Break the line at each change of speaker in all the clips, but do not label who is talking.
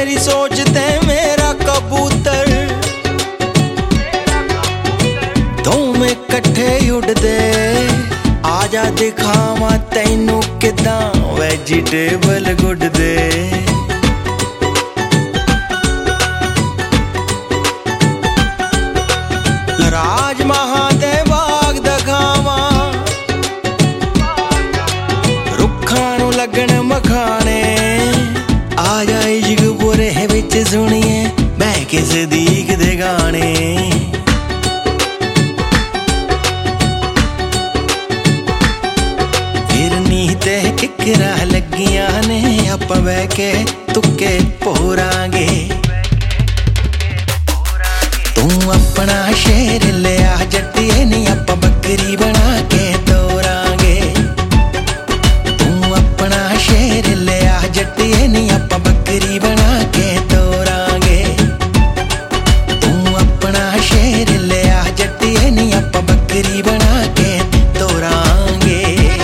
मेरी सोचते मेरा कबूतर दोवें कट्ठे उड़दे आजा दिखावा तैनू किदां वेजिटेबल गुड्डदे राजमहा दे बाग दखावा रुखां नू लगण मखाने आजा इश्क बुरे विच सुनिए मैं के सदीक दे गाने फिरनी ते किकरा लगियां ने आपां बह के तुक्के पोरांगे तू अपना शेर लिया जट्टिए नी आपां बकरी बना के तोरांगे तू अपना शेर लिया जट्टिए नी आपां बकरी बना के तोरांगे तू अपना शेर लिया जट्टिए नी आपां बकरी बना के तोरांगे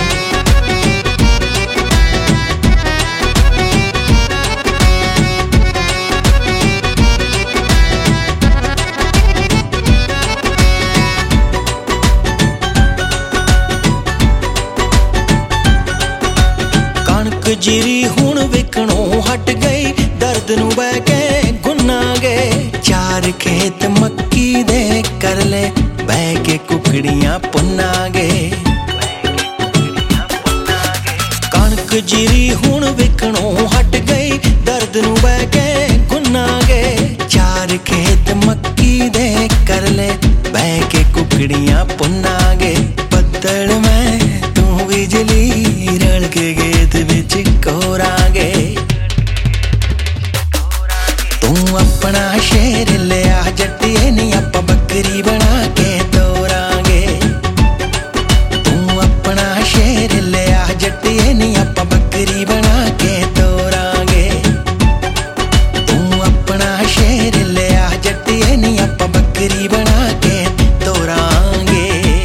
जीरी हुण विकणों हट गई दर्द नू बह के गुन्ना गए चार खेत मक्की दे कर ले बह के कुकड़ियां पुन्ना गए कणक जीरी हुण विकणों हट गई दर्द नू बह के गुन्ना गए चार खेत मक्की दे कर ले बह के कुकड़ियां पुन्ना गए बदल में तू बिजली रल के गेत विच कोरांगे तू अपना शेर लिया जट्टिए नी आपां बकरी बना के तोरांगे तू अपना शेर लिया जट्टिए नी आपां बकरी बना के तोरांगे तू अपना शेर लिया जट्टिए नी आपां बकरी बना के तोरांगे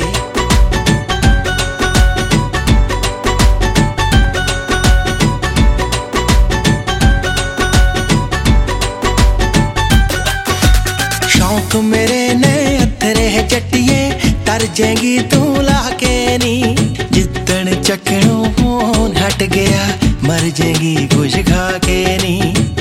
शौक मेरे ने अथरे जट्टिए तर जाएगी तू लाके नी जितन चकनों फोन हट गया मर जाएगी कुछ खा के नी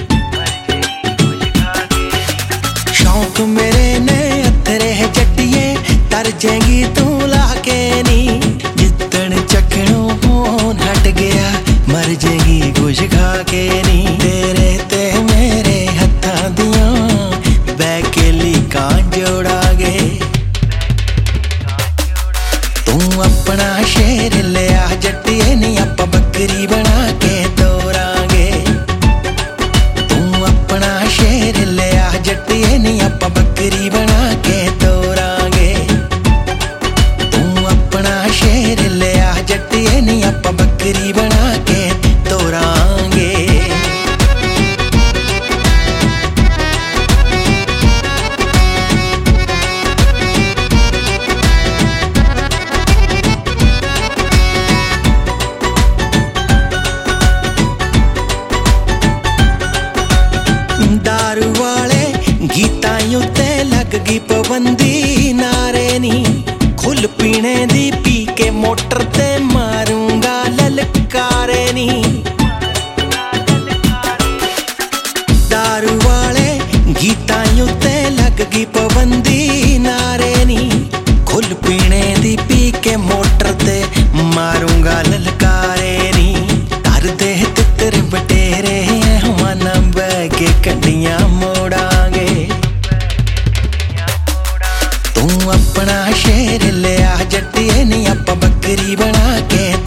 शौक मेरे ने अथरे जट्टिए तर जाएगी तू लाके नी जितन चकनों फोन हट गया मर जाएगी कुछ खा के नी तेरे ते मेरे हत्थां दियां बैकेली कां जोड़ांगे तू अपना शेर लिया जट्टिए नी आपां बकरी बना के तोरांगे तू अपना शेर लिया जट्टिए नी आपां बकरी बना के तोरांगे तू अपना शेर लिया जट्टिए नी आपां बकरी बना के तोरांगे दारू वाले गीतां उत्ते लग गई पाबंदी नारे नी खुल पीने दी पी के मोटर ते मारूंगा ललकारे नी दारू वाले गीतां उत्ते लग गई पाबंदी नारे नी खुल पीने दी पी के मोटर ते मारूंगा ललकारे नी कर दे तितर बटेरे हवाना बह के कंडियां मोड़ांगे तू अपना शेर लिया जट्टिए नी आपां बकरी बना के